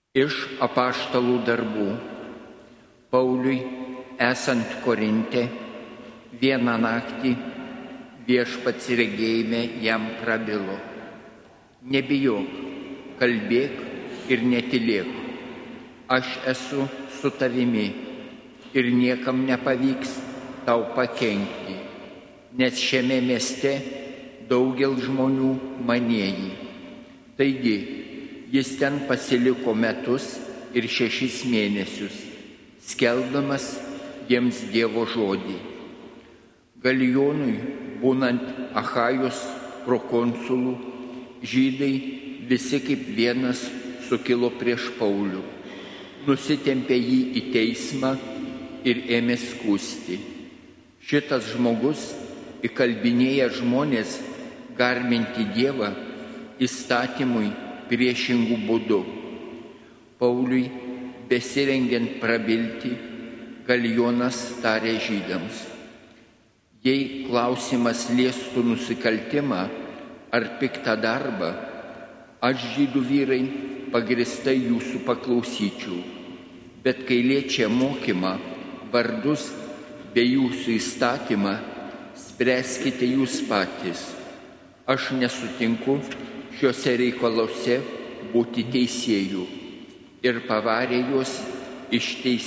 Iš apaštalų darbų. Pauliui, esant Korinte, vieną naktį Viešpats regėjime jam prabilo: nebijok, kalbėk ir netylėk, aš esu su tavimi ir niekam nepavyks tau pakenkti, nes šiame mieste daugel žmonių manieji. Taigi, jis ten pasiliko metus ir 6 mėnesius, skelbdamas jiems Dievo žodį. Galijonui, būnant Achajos prokonsulu, žydai visi kaip vienas sukilo prieš Paulių, nusitempė jį į teismą ir ėmė skųsti. Šitas žmogus įkalbinėja žmonės garbinti Dievą įstatymui priešingų būdų. Pauliui, besirengiant prabilti, Galijonas tarė žydams: jei klausimas liestų nusikaltimą ar piktą darbą, aš, žydų vyrai, pagrįstai jūsų paklausyčiau, bet kai liečia mokymą, vardus bei jūsų įstatymą, spręskite jūs patys. Aš nesutinku šiuose reikaluose būti teisėjų, ir pavarė juos iš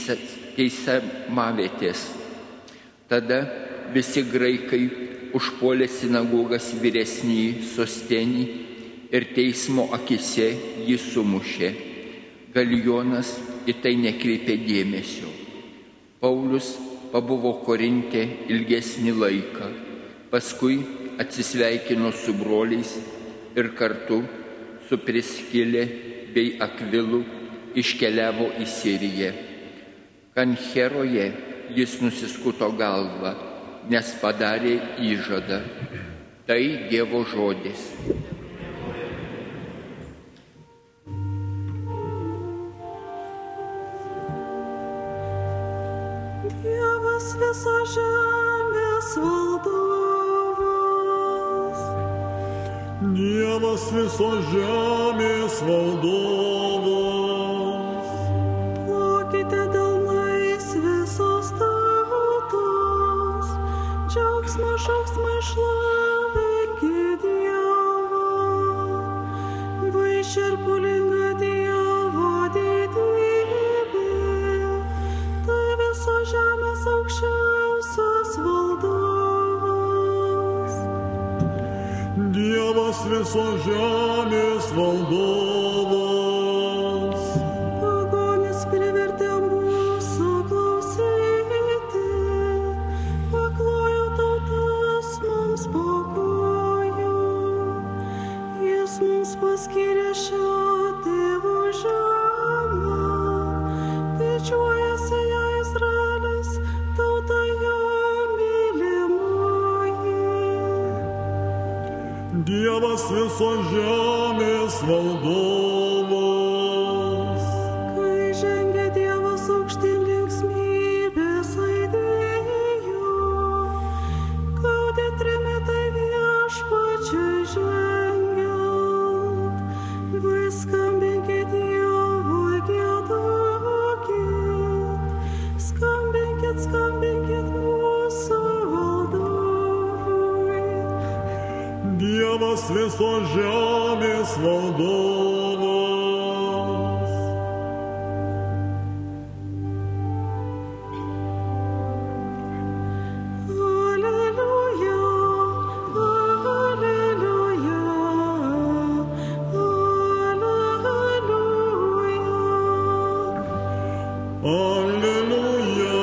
teisamavietės. Tada visi graikai užpuolė sinagogas vyresnįjį Sostenį ir teismo akise jį sumušė. Galijonas į tai nekreipė dėmesio. Paulius pabuvo Korinte ilgesnį laiką, paskui atsisveikino su broliais ir kartu su Priskile bei Akvilu iškeliavo į Siriją. Kancheroje jis nusiskuto galvą, nes padarė įžadą. Tai Dievo žodis. Dievas visos žemės valdovas. Dievas visos žemės valdovas. Plokite delnais visos tautos, džiaugsmo šauksmai šlovinkit Dievą, vaiširpulinga Dievo didybė, tai visos žemės aukščiausias valdovas. Dievas visos žemės valdovas. Pagonis privertė mūsų klausyti, paklojo tautas mums po kojų. Jis mums paskyrė šią Tėvo žemę, didžiuojasi ją Izraelis, tauta jo mylimoji. Dievas visos žemės valdovas. Kai žengė Dievas aukštyn, linksmybės aidėjo, gaudė trimitai Viešpačiui žengiant. Vai skambinkit Dievui, giedokit, skambinkit, skambinkit mūsų valdovui. Dievas visos žemės valdovas. Alleluja, alleluja, alleluja. Alleluja,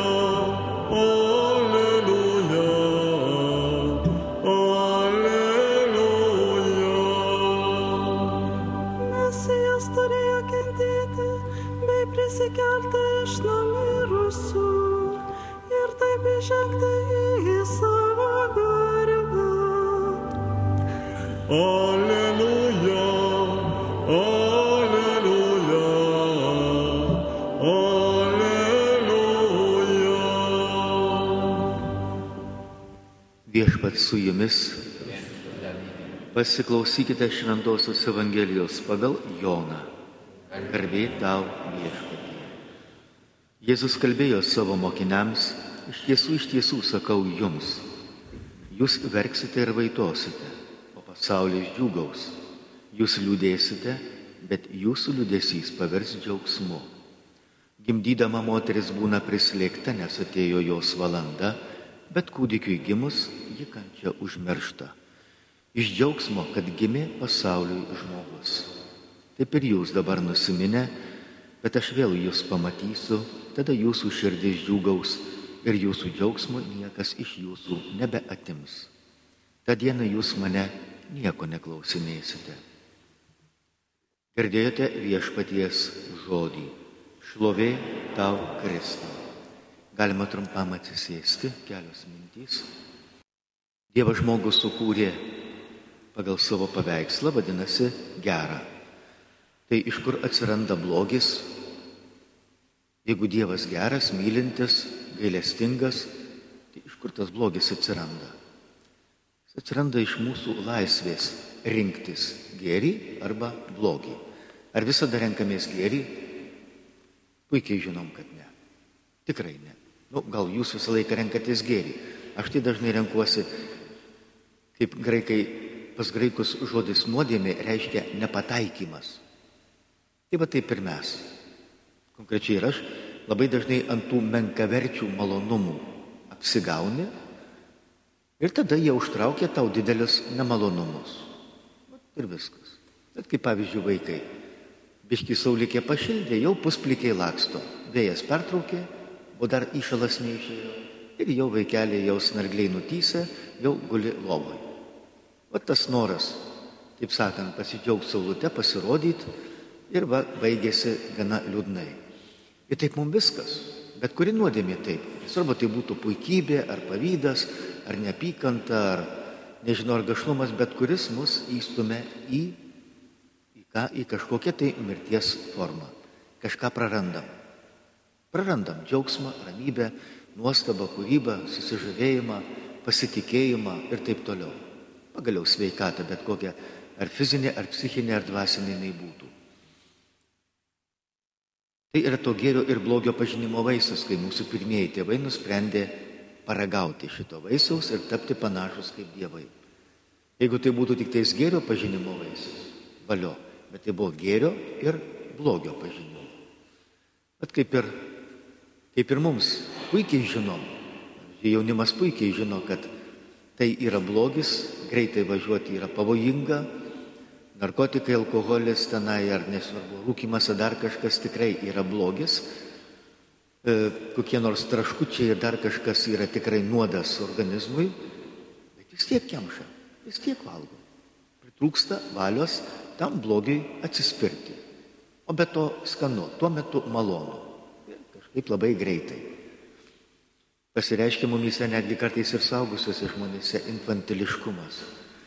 alleluja, alleluja. Mesijas turėjo kentėti bei prisikelti iš numirusių ir taip įžengti į savo garbę. Alleluja, alleluja, alleluja. Viešpats su jumis. Pasiklausykite Šventosios Evangelijos pagal Joną. Garbė tau viešpatie. Jėzus kalbėjo savo mokiniams, iš tiesų sakau jums, jūs verksite ir vaitosite, o pasaulis džiūgaus. Jūs liūdėsite, bet jūsų liūdesys pavirs džiaugsmu. Gimdydama moteris būna prislėgta, nes atėjo jos valanda, bet kūdikiui gimus ji kančia užmiršta. Iš džiaugsmo, kad gimė pasauliui žmogus. Taip ir jūs dabar nusiminę, bet aš vėl jūs pamatysiu, tada jūsų širdis džiūgaus ir jūsų džiaugsmo niekas iš jūsų nebeatims. Ta diena jūs mane nieko neklausinėsite. Girdėjote viešpaties žodį. Šlovė tau, Kristau. Galima trumpam atsisėsti, kelios mintys. Dievas žmogų sukūrė pagal savo paveikslą, vadinasi gerą. Tai iš kur atsiranda blogis? Jeigu Dievas geras, mylintis, gailestingas, tai iš kur tas blogis atsiranda? Jis atsiranda iš mūsų laisvės rinktis gėrį arba blogį. Ar visada renkamės gėrį? Puikiai žinom, kad ne. Tikrai ne. Gal jūs visą laiką renkatės gėrį. Aš tai dažnai renkuosi, kaip pas graikus žodis nuodėmė reiškia nepataikymas. Tai va taip ir mes. Konkrečiai ir aš labai dažnai ant tų menkaverčių malonumų apsigauni ir tada jie užtraukia tau didelius nemalonumus. Ir viskas. Bet kaip pavyzdžiui vaikai. Biški saulikė pašildė, jau pusplikiai laksto. Vėjas pertraukė, o dar įšalas neišėjo. Ir jau vaikeliai jau snargliai nutysė, jau guli lovoje. O tas noras, taip sakant, pasidžiaugti saulute, pasirodyti ir baigėsi gana liūdnai. Ir taip mums viskas. Bet kuri nuodėmė taip. Svarbu, tai būtų puikybė, ar pavydas, ar neapykanta, ar nežinau, ar gašlumas, bet kuris mus įstumia į kažkokią tai mirties formą. Kažką prarandam. Prarandam džiaugsmą, ramybę, nuostabą, kūrybą, susižavėjimą, pasitikėjimą ir taip toliau. Pagaliau sveikatą, bet kokią ar fizinė, ar psichinė, ar dvasinė jinai būtų. Tai yra to gėrio ir blogio pažinimo vaisius, kai mūsų pirmieji tėvai nusprendė paragauti šito vaisiaus ir tapti panašus kaip dievai. Jeigu tai būtų tik tais gėrio pažinimo vaisius, valio, bet tai buvo gėrio ir blogio pažinimo. Bet kaip ir mums puikiai žinom, jaunimas puikiai žino, kad tai yra blogis, greitai važiuoti yra pavojinga, narkotikai, alkoholis tenai, ar nesvarbu, rūkymas, ar dar kažkas tikrai yra blogis, kokie nors traškučiai ir dar kažkas yra tikrai nuodas organizmui, bet jis tiek kemša, jis tiek valgo. Pritrūksta valios tam blogiui atsispirti. O be to skanu, tuo metu malonu. Ir kažkaip labai greitai. Pasireiškia mumyse netgi kartais ir saugusiuose žmonėse infantiliškumas.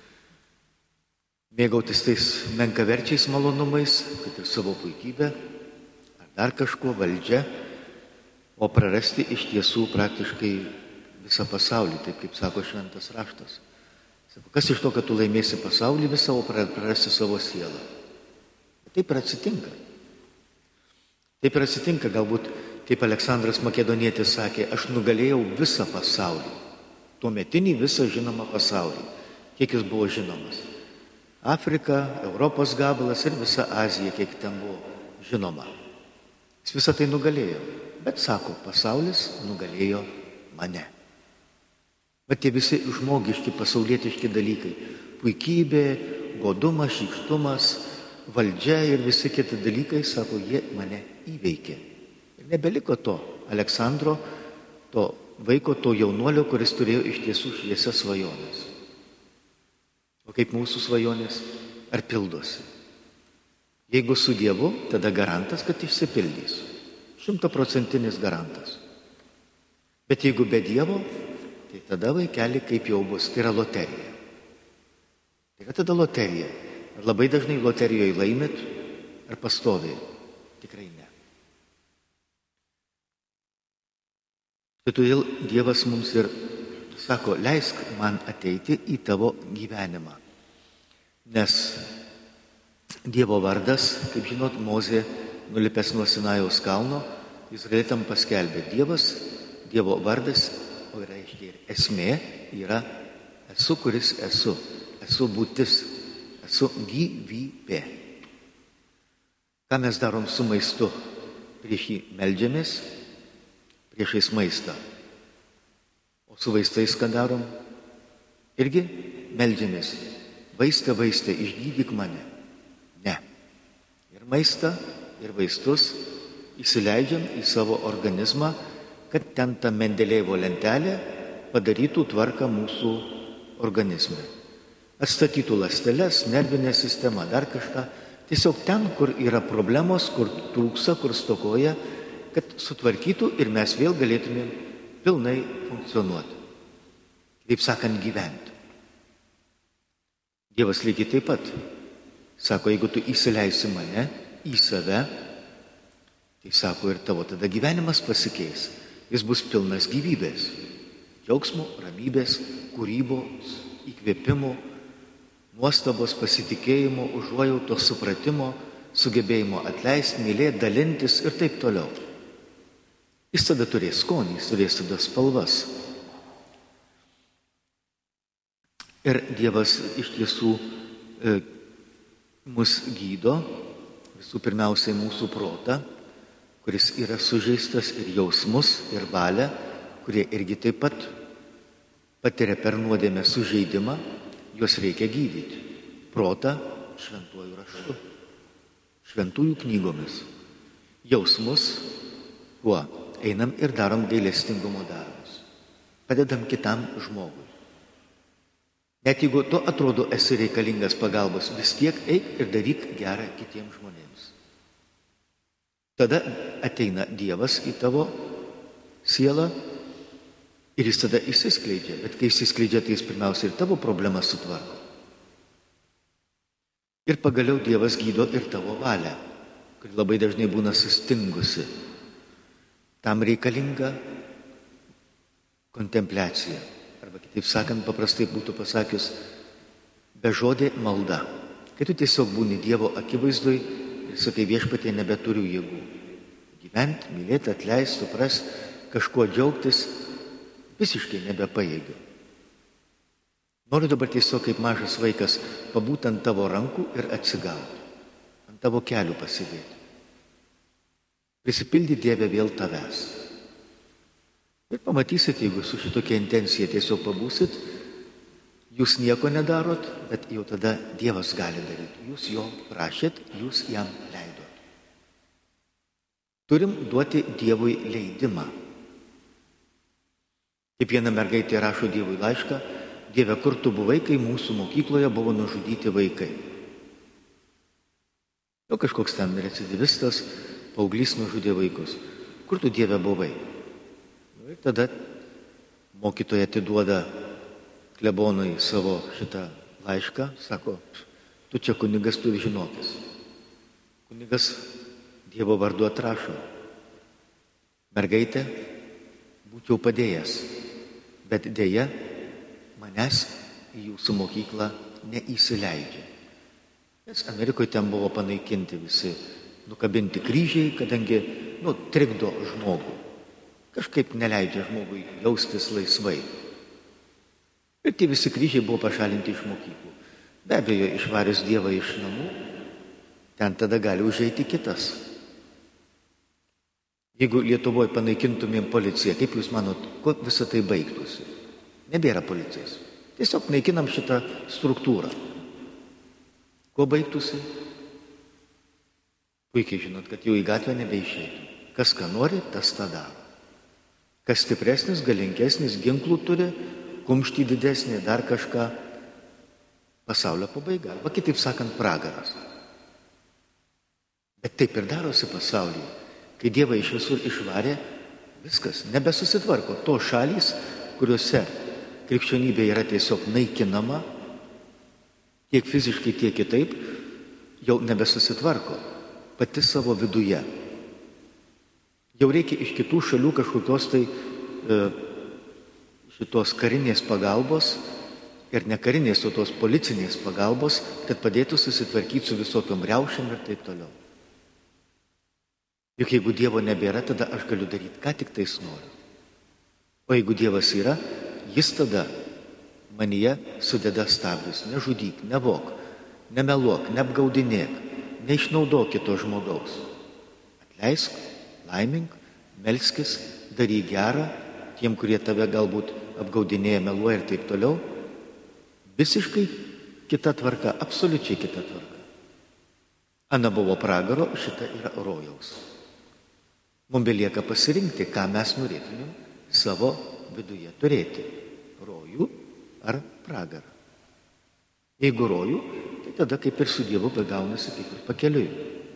Mėgautis tais menkaverčiais malonumais, kad ir savo puikybę, ar dar kažkuo valdžia, o prarasti iš tiesų praktiškai visą pasaulį, taip kaip sako šventas raštas. Kas iš to, kad tu laimėsi pasaulį visą, o prarasi savo sielą? Taip ir atsitinka. Taip ir atsitinka, galbūt, kaip Aleksandras Makedonietis sakė, aš nugalėjau visą pasaulį. Tuometinį visą žinomą pasaulį. Kiek jis buvo žinomas? Afrika, Europos gabalas ir visa Azija, kiek ten buvo žinoma. Jis visą tai nugalėjo. Bet sako, pasaulis nugalėjo mane. Bet tie visi žmogiški, pasaulietiški dalykai, puikybė, godumas, šykštumas, valdžia ir visi kiti dalykai, sako, jie mane įveikė. Ir nebeliko to Aleksandro, to vaiko, to jaunuolio, kuris turėjo iš tiesų šviesias svajonės. O kaip mūsų svajonės, ar pildosi? Jeigu su Dievu, tada garantas, kad išsipildys. 100% garantas. Bet jeigu be Dievo, tai tada vaikeli kaip jau bus, tai yra loterija. Tai yra tada loterija. Ar labai dažnai loterijoje laimit, ar pastoviai? Tikrai ne. Tai todėl Dievas mums ir sako, leisk man ateiti į tavo gyvenimą. Nes Dievo vardas, kaip žinot, Mozė nulipęs nuo Sinajaus kalno, Izraelitam paskelbė Dievas, Dievo vardas, o reiškia ir esmė yra esu, kuris esu, esu būtis, esu gyvybė. Ką mes darom su maistu? Prieš jį meldžiamės, priešais maistą. O su vaistais ką darom? Irgi meldžiamės. Vaiste, vaiste, išgydyk mane. Ne. Ir maistą, ir vaistus įsileidžiam į savo organizmą, kad ten ta Mendelėjevo lentelė padarytų tvarką mūsų organizme. Atstatytų ląsteles, nervinę sistemą, dar kažką. Tiesiog ten, kur yra problemos, kur trūksta, kur stokoja, kad sutvarkytų ir mes vėl galėtumėm pilnai funkcionuoti. Taip sakant, gyventi. Dievas lygiai taip pat sako, jeigu tu įsileisi mane į save, tai sako ir tavo tada gyvenimas pasikeis. Jis bus pilnas gyvybės, džiaugsmo, ramybės, kūrybos, įkvėpimo, nuostabos, pasitikėjimo, užuojautos, supratimo, sugebėjimo atleisti, mylėti, dalintis ir taip toliau. Jis tada turės skonį, jis turės tada spalvas. Ir Dievas iš tiesų mus gydo, visų pirmiausiai mūsų protą, kuris yra sužeistas, ir jausmus, ir valią, kurie irgi taip pat patiria per nuodėmę sužeidimą, juos reikia gydyti. Protą šventuoju raštu, šventųjų knygomis. Jausmus, kuo einam ir darom gailestingumo darbus. Padedam kitam žmogui. Net jeigu tu atrodo esi reikalingas pagalbos, vis tiek eik ir daryk gerą kitiems žmonėms. Tada ateina Dievas į tavo sielą ir jis tada išsiskleidžia. Bet kai išsiskleidžia, tai jis pirmiausia ir tavo problemą sutvarko. Ir pagaliau Dievas gydo ir tavo valią, kuri labai dažnai būna sustingusi. Tam reikalinga kontempliacija. Arba kitaip sakant, paprastai būtų pasakius, bežodė malda. Kai tu tiesiog būni Dievo akivaizdoj ir sakai, viešpatie, nebeturiu jėgų. Gyventi, mylėti, atleisti, suprasti, kažkuo džiaugtis, visiškai nebepajėgiu. Noriu dabar tiesiog kaip mažas vaikas pabūti ant tavo rankų ir atsigauti. Ant tavo kelių pasidėti. Prisipildyti Dieve vėl tavęs. Ir pamatysit, jeigu su šitokia intencija tiesiog pabūsit, jūs nieko nedarot, bet jau tada Dievas gali daryti. Jūs jo prašėt, jūs jam leidot. Turim duoti Dievui leidimą. Kaip viena mergaitė rašo Dievui laišką, Dieve, kur tu buvai, kai mūsų mokykloje buvo nužudyti vaikai? Jo kažkoks ten recidivistas, paauglys nužudė vaikus. Kur tu, Dieve, buvai? Ir tada mokytoja atiduoda klebonui savo šitą laišką, sako, tu čia kunigas turi žinokis. Kunigas Dievo vardu atrašo. Mergaitė, būčiau padėjęs, bet dėja manęs į jūsų mokyklą neįsileidžia. Nes Amerikoje ten buvo panaikinti visi, nukabinti kryžiai, kadangi, trikdo žmogų. Kažkaip neleidžia žmogui jaustis laisvai. Ir tie visi kryžiai buvo pašalinti iš mokyklų. Be abejo, išvarius Dievą iš namų, ten tada gali užeiti kitas. Jeigu Lietuvoje panaikintumėm policiją, kaip jūs manot, kuo visą tai baigtųsi? Nebėra policijos. Tiesiog naikinam šitą struktūrą. Kuo baigtųsi? Puikiai žinot, kad jau į gatvę nebeišeitų. Kas ką nori, tas tą daro. Kas stipresnis, galinkesnis, ginklų turi, kumštį didesnį, dar kažką. Pasaulio pabaiga. Arba kitaip sakant, pragaras. Bet taip ir darosi pasaulyje. Kai Dievą iš visur išvarė, viskas, nebesusitvarko. To šalys, kuriuose krikščionybė yra tiesiog naikinama, tiek fiziškai, tiek kitaip, jau nebesusitvarko pati savo viduje. Jau reikia iš kitų šalių kažkokios tai šitos karinės pagalbos ir ne karinės, o tos policinės pagalbos, kad padėtų susitvarkyti su visokiom riaušėm ir taip toliau. Juk jeigu Dievo nebėra, tada aš galiu daryti, ką tik tais noriu. O jeigu Dievas yra, jis tada manyje sudeda stabdžius. Nežudyk, nevok, nemeluok, neapgaudinėk, neišnaudok kito žmogaus. Atleisk, laimink, melskis, daryk gerą tiem, kurie tave galbūt apgaudinėja, meluoja ir taip toliau. Visiškai kita tvarka, absoliučiai kita tvarka. Ana buvo pragaro, šita yra rojaus. Mums belieka pasirinkti, ką mes norėtumėm savo viduje turėti. Rojų ar pragarą. Jeigu rojų, tai tada kaip ir su Dievu begaunasi kaip ir pakeliui.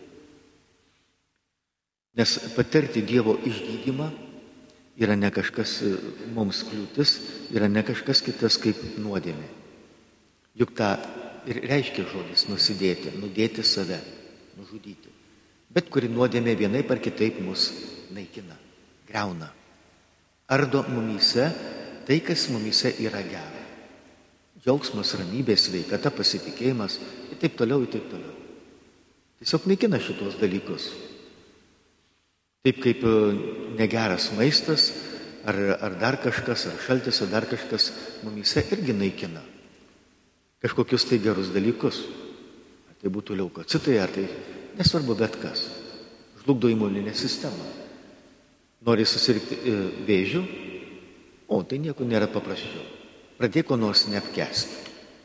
Nes patirti Dievo išgydymą yra ne kažkas mums kliūtis, yra ne kažkas kitas kaip nuodėmė. Juk tą ir reiškia žodis nusidėti, nudėti save, nužudyti. Bet kuri nuodėmė vienaip ar kitaip mus naikina, griauna. Ardo mumyse tai, kas mumyse yra gera. Džiaugsmas, ramybė, sveikata, pasitikėjimas ir taip toliau, ir taip toliau. Tiesiog naikina šitos dalykus. Taip kaip negeras maistas, ar dar kažkas, ar šaltis, ar dar kažkas mumyse irgi naikina kažkokius tai gerus dalykus. Ar tai būtų leukocitai, ar tai nesvarbu bet kas. Žlugdo imuninę sistemą. Nori susirgti vėžiu, o tai nieko nėra paprasčiau. Pradėk ko nors neapkęsti.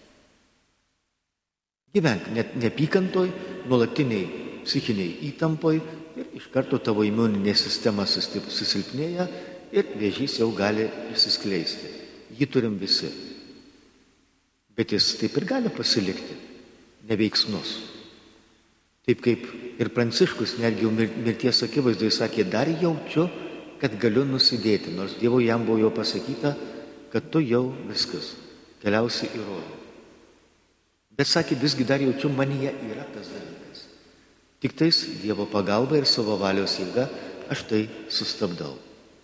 Gyvenk net nepykantoj, nuolatiniai psichiniai įtampoj ir iš karto tavo imuninė sistema susilpnėja ir vėžys jau gali išsiskleisti. Jį turim visi. Bet jis taip ir gali pasilikti, neveiksnus. Taip kaip ir Pranciškus netgi mirties akivaizdoje sakė, dar jaučiu, kad galiu nusidėti, nors Dievo jam buvo jau pasakyta, kad tu jau viskas, keliausi į rojų. Bet sakė, visgi dar jaučiu, manyje yra tas dalykas. Tik tais Dievo pagalba ir savo valios jėga aš tai sustabdau.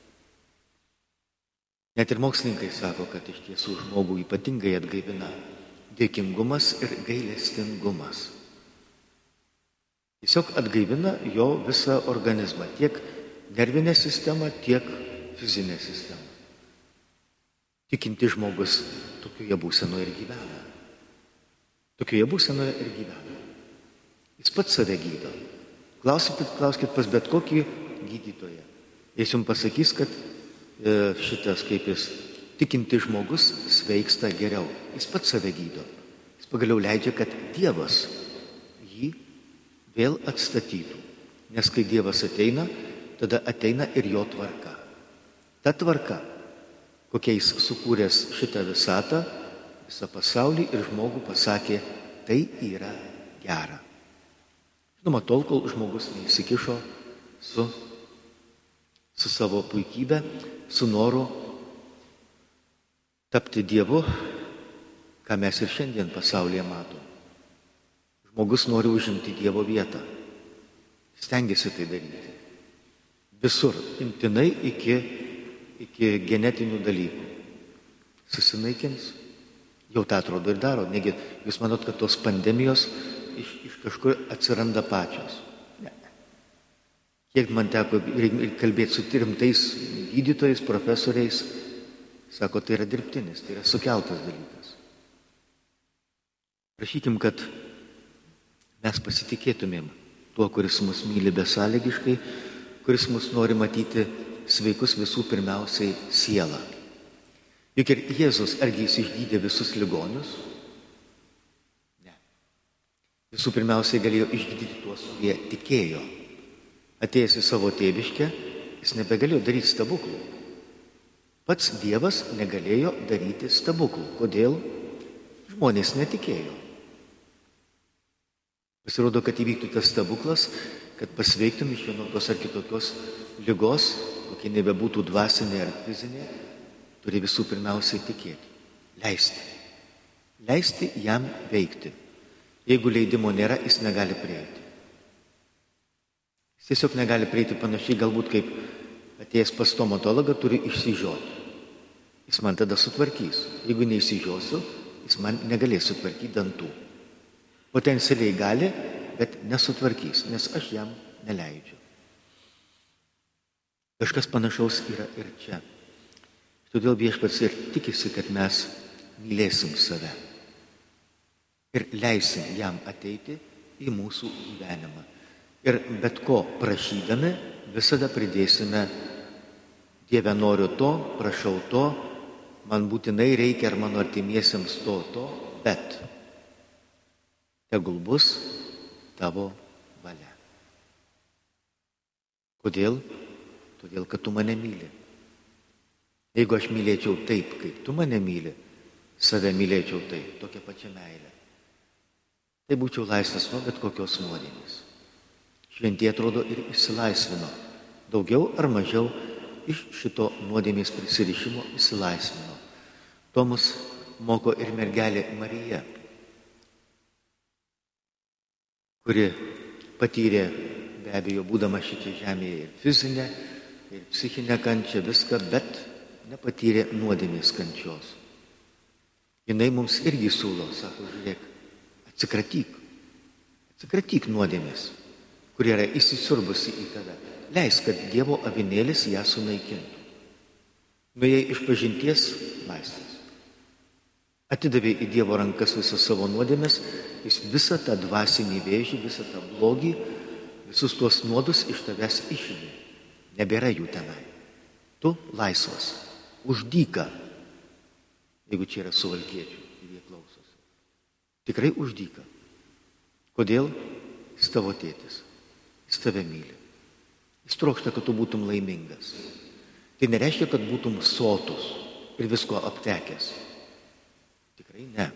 Net ir mokslininkai sako, kad iš tiesų žmogų ypatingai atgaivina dėkingumas ir gailestingumas. Tiesiog atgaivina jo visą organizmą, tiek nervinę sistemą, tiek fizinę sistemą. Tikinti žmogus tokioje būsenoje ir gyvena. Tokioje būsenoje ir gyvena. Jis pats save gydo. Klauskit pas bet kokį gydytoją. Jis jums pasakys, kad šitas kaip jis tikinti žmogus sveiksta geriau. Jis pats save gydo. Jis pagaliau leidžia, kad Dievas jį vėl atstatytų. Nes kai Dievas ateina, tada ateina ir jo tvarka. Ta tvarka, kokia jis sukūręs šitą visatą, visą pasaulį ir žmogų pasakė, tai yra gera. Žinoma, tol, kol žmogus neįsikišo su savo puikybė, su noru tapti Dievu, ką mes ir šiandien pasaulyje matom. Žmogus nori užimti Dievo vietą. Stengiasi tai daryti. Visur, imtinai iki genetinių dalykų. Susinaikins, jau tą atrodo ir daro. Negi jūs manot, kad tos pandemijos iš kažkur atsiranda pačios. Ne. Kiek man teko kalbėti su rimtais gydytojais, profesoriais, sako, tai yra dirbtinis, tai yra sukeltas dalykas. Prašykim, kad mes pasitikėtumėm tuo, kuris mus myli besąlygiškai, kuris mus nori matyti sveikus visų pirmiausiai sielą. Juk ir Jėzus, argi jis išgydė visus ligonius? Ne. Visų pirmiausiai galėjo išgydyti tuos, kurie tikėjo. Atėjęs į savo tėviškę, jis nebegalėjo daryti stebuklų. Pats Dievas negalėjo daryti stebuklų. Kodėl? Žmonės netikėjo. Pasirodo, kad įvyktų tas stebuklas, kad pasveiktum iš vienokios ar kitokios ligos, kokia nebebūtų dvasinė ar fizinė, turi visų pirmiausiai tikėti. Leisti. Leisti jam veikti. Jeigu leidimo nėra, jis negali prieiti. Jis tiesiog negali prieiti panašiai, galbūt kaip atėjęs pas stomatologą turi išsižioti. Jis man tada sutvarkys. Jeigu neįsižiosiu, jis man negalės sutvarkyti dantų. Potencialiai gali, bet nesutvarkys, nes aš jam neleidžiu. Kažkas panašaus yra ir čia. Todėl Viešpats ir tikisi, kad mes mylėsim save ir leisim jam ateiti į mūsų gyvenimą. Ir bet ko prašydami visada pridėsime: Dieve, noriu to, prašau to, man būtinai reikia ar mano artimiesiems to, bet tegul bus tavo valia. Kodėl? Todėl, kad tu mane myli. Jeigu aš mylėčiau taip, kaip tu mane myli, save mylėčiau taip, tokia pačia meilė, tai būčiau laisvas nuo bet kokios nuodėmės. Šventieji atrodo ir išsilaisvino. Daugiau ar mažiau iš šito nuodėmės prisirišimo išsilaisvino. To mus moko ir mergelė Marija, kuri patyrė be abejo būdama šičia žemėje ir fizinę, ir psichinę kančią, viską, bet nepatyrė nuodėmės kančios. Jinai mums irgi siūlo, sako, žiūrėk, atsikratyk nuodėmės, kuri yra įsisiurbusi į tave. Leisk, kad Dievo avinėlis ją sunaikintų. Nuėjai iš pažinties laisvės. Atidavė į Dievo rankas visas savo nuodėmės, jis visą tą dvasinį vėžį, visą tą blogį, visus tuos nuodus iš tavęs išėmė. Nebėra jų tenai. Tu laisvas. Už dyką. Jeigu čia yra suvalkiečių ir jie klausosi. Tikrai už dyką. Kodėl? Jis tavo tėtis. Jis tave myli. Jis trokšta, kad tu būtum laimingas. Tai nereiškia, kad būtum sotus ir visko aptekęs. Tikrai ne.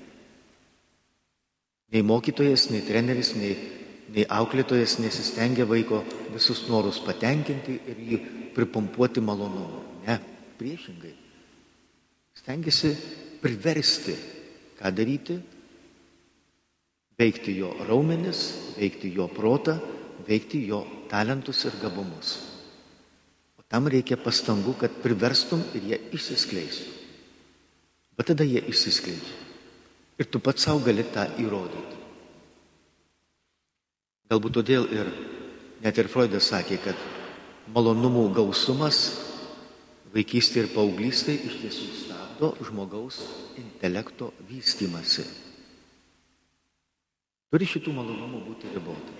Nei mokytojas, nei treneris, nei auklėtojas nesistengia vaiko visus norus patenkinti ir jį pripumpuoti malonumu. Ne, priešingai. Stengiasi priversti, ką daryti, veikti jo raumenis, veikti jo protą, veikti jo talentus ir gabumus. O tam reikia pastangų, kad priverstum ir jie išsiskleistų. Bet tada jie išsiskleidžia. Ir tu pats savo gali tą įrodyti. Galbūt todėl ir net ir Freudas sakė, kad malonumų gausumas vaikystė ir paauglystė iš tiesų stabdo žmogaus intelekto vystymasi. Turi šitų malonumų būti ribota.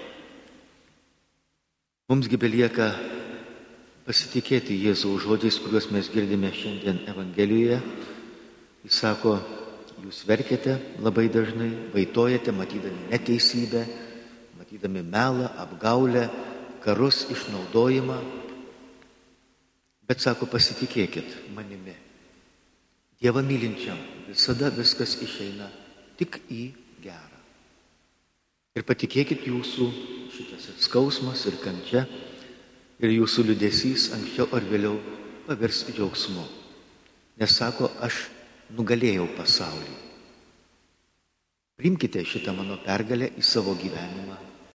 Mumsgi belieka pasitikėti Jėzaus žodžiais, kuriuos mes girdime šiandien Evangelijoje. Jis sako, jūs verkiate labai dažnai, vaitojate, matydami neteisybę, matydami melą, apgaulę, karus, išnaudojimą. Bet sako, pasitikėkit manimi. Dievą mylinčiam visada viskas išeina tik į gerą. Ir patikėkit, jūsų šitas ir skausmas, ir kančia, ir jūsų liūdesys anksčiau ar vėliau pavirs džiaugsmu. Nes sako, aš nugalėjau pasaulį. Priimkite šitą mano pergalę į savo gyvenimą